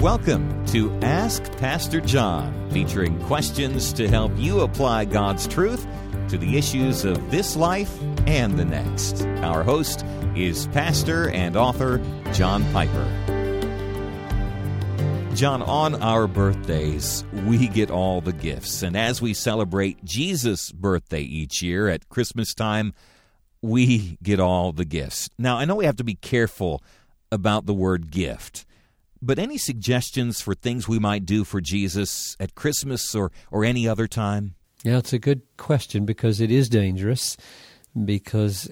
Welcome to Ask Pastor John, featuring questions to help you apply God's truth to the issues of this life and the next. Our host is pastor and author John Piper. John, on our birthdays, we get all the gifts. And as we celebrate Jesus' birthday each year at Christmas time, we get all the gifts. Now, I know we have to be careful about the word gift, but any suggestions for things we might do for Jesus at Christmas or any other time? Yeah, it's a good question because it is dangerous. Because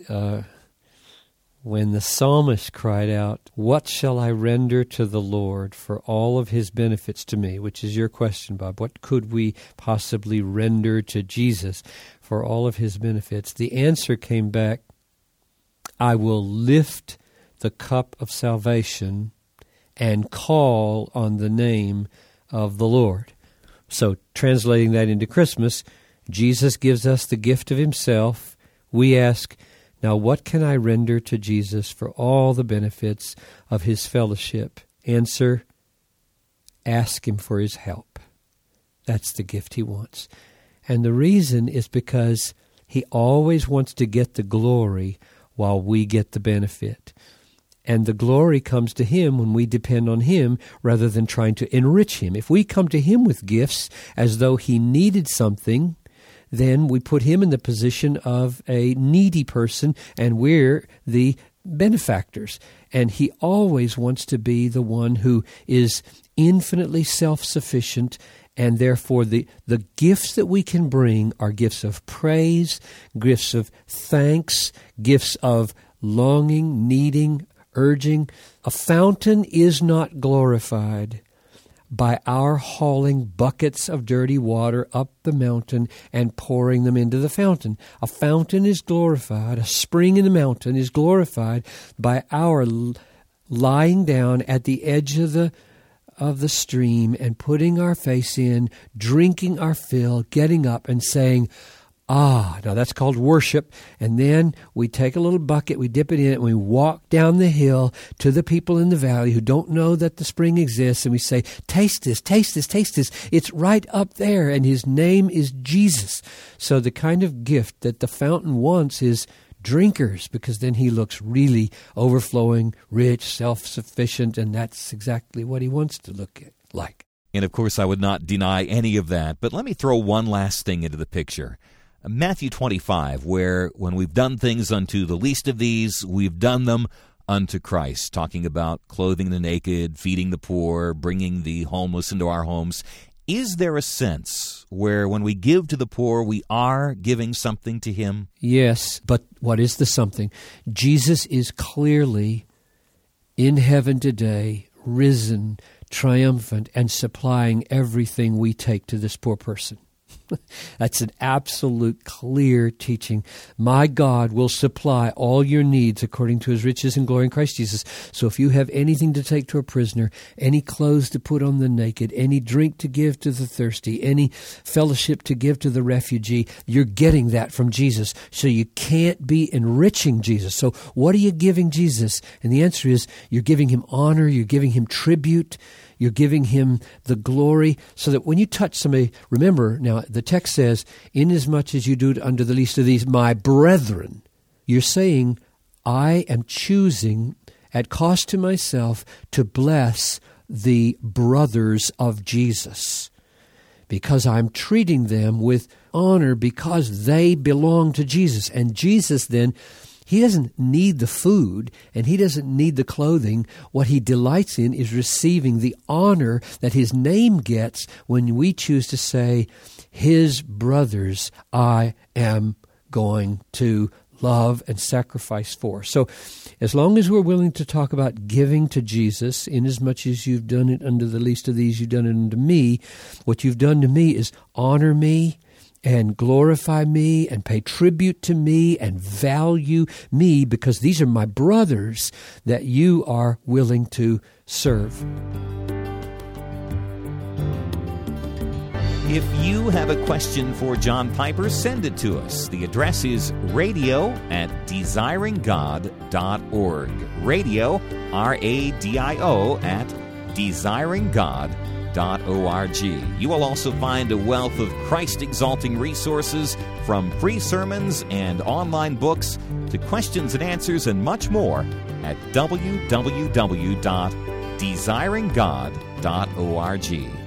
when the psalmist cried out, "What shall I render to the Lord for all of his benefits to me?" which is your question, Bob. What could we possibly render to Jesus for all of his benefits? The answer came back, "I will lift the cup of salvation and call on the name of the Lord." So translating that into Christmas, Jesus gives us the gift of himself. We ask, now what can I render to Jesus for all the benefits of his fellowship? Answer, ask him for his help. That's the gift he wants. And the reason is because he always wants to get the glory while we get the benefit. And the glory comes to him when we depend on him rather than trying to enrich him. If we come to him with gifts as though he needed something, then we put him in the position of a needy person and we're the benefactors. And he always wants to be the one who is infinitely self-sufficient, and therefore the gifts that we can bring are gifts of praise, gifts of thanks, gifts of longing, needing, urging. A fountain is not glorified by our hauling buckets of dirty water up the mountain and pouring them into the fountain. A fountain is glorified, a spring in the mountain is glorified by our lying down at the edge of the stream and putting our face in, drinking our fill, getting up and saying, "Ah," now that's called worship. And then we take a little bucket, we dip it in, and we walk down the hill to the people in the valley who don't know that the spring exists, and we say, "Taste this, taste this, taste this. It's right up there, and his name is Jesus." So the kind of gift that the fountain wants is drinkers, because then he looks really overflowing, rich, self-sufficient, and that's exactly what he wants to look like. And of course, I would not deny any of that, but let me throw one last thing into the picture. Matthew 25, where when we've done things unto the least of these, we've done them unto Christ, talking about clothing the naked, feeding the poor, bringing the homeless into our homes. Is there a sense where when we give to the poor, we are giving something to him? Yes, but what is the something? Jesus is clearly in heaven today, risen, triumphant, and supplying everything we take to this poor person. That's an absolute clear teaching. My God will supply all your needs according to his riches and glory in Christ Jesus. So if you have anything to take to a prisoner, any clothes to put on the naked, any drink to give to the thirsty, any fellowship to give to the refugee, you're getting that from Jesus. So you can't be enriching Jesus. So what are you giving Jesus? And the answer is you're giving him honor, you're giving him tribute, you're giving him the glory, so that when you touch somebody, remember, now the text says, "Inasmuch as you do it unto the least of these, my brethren," you're saying, I am choosing at cost to myself to bless the brothers of Jesus, because I'm treating them with honor because they belong to Jesus. And Jesus then, he doesn't need the food and he doesn't need the clothing. What he delights in is receiving the honor that his name gets when we choose to say, his brothers I am going to love and sacrifice for. So as long as we're willing to talk about giving to Jesus, inasmuch as you've done it unto the least of these, you've done it unto me, what you've done to me is honor me and glorify me and pay tribute to me and value me, because these are my brothers that you are willing to serve. If you have a question for John Piper, send it to us. The address is radio@desiringgod.org. Radio, R-A-D-I-O, desiringgod.org. You will also find a wealth of Christ-exalting resources, from free sermons and online books to questions and answers and much more at www.desiringgod.org.